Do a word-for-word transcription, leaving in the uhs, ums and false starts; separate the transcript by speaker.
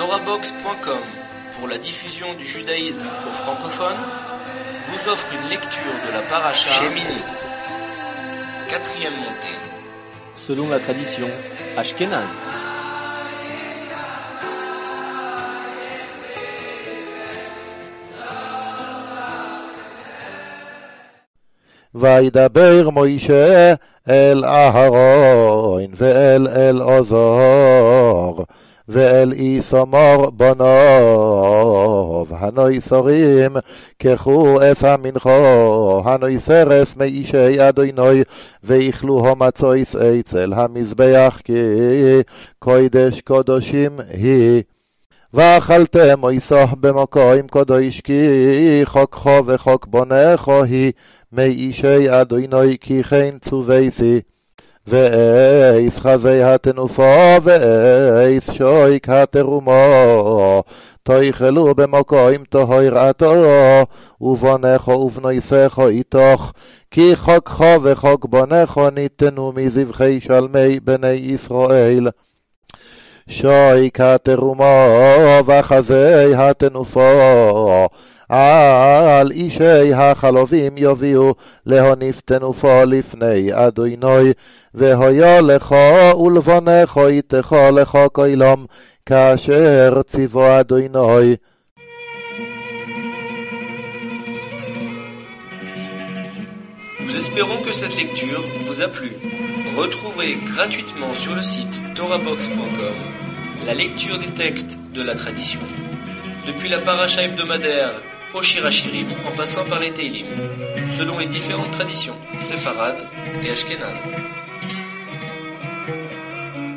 Speaker 1: Torahbox point com, pour la diffusion du judaïsme aux francophones, vous offre une lecture de la paracha Shemini, quatrième montée.
Speaker 2: Selon la tradition ashkénaze.
Speaker 3: וידבר מוישה אל אהרון ואל אלעזר ואל איתמר בניו הנוי שרים קחו את המנחה הנוי סרס מאישי אדוני ואכלו המצויס אצל המזבח כי קודש קודשים היא ואכלתם מויסה במקום קודש כי חוקך וחוק בונך היא מאישי אדוני כי כן צוויסי ואיס חזי התנופה ואיס שויק התרומו תאכלו במקום טהור עתו ובונך ובנויסך איתך כי חוקך וחוק בונך ניתנו מזבחי שלמי בני ישראל שויק התרומו וחזי התנופה על אישי החלובים יביאו להוניף תנופו לפני אדוני והיה לך ולבונך איתך לך כלום כאשר ציווה אדוני.
Speaker 1: Nous espérons que cette lecture vous a plu. Retrouvez gratuitement sur le site Torahbox point com la lecture des textes de la tradition, depuis la paracha hebdomadaire au Shir Hashirim en passant par les Teilim, selon les différentes traditions séfarades et ashkénazes.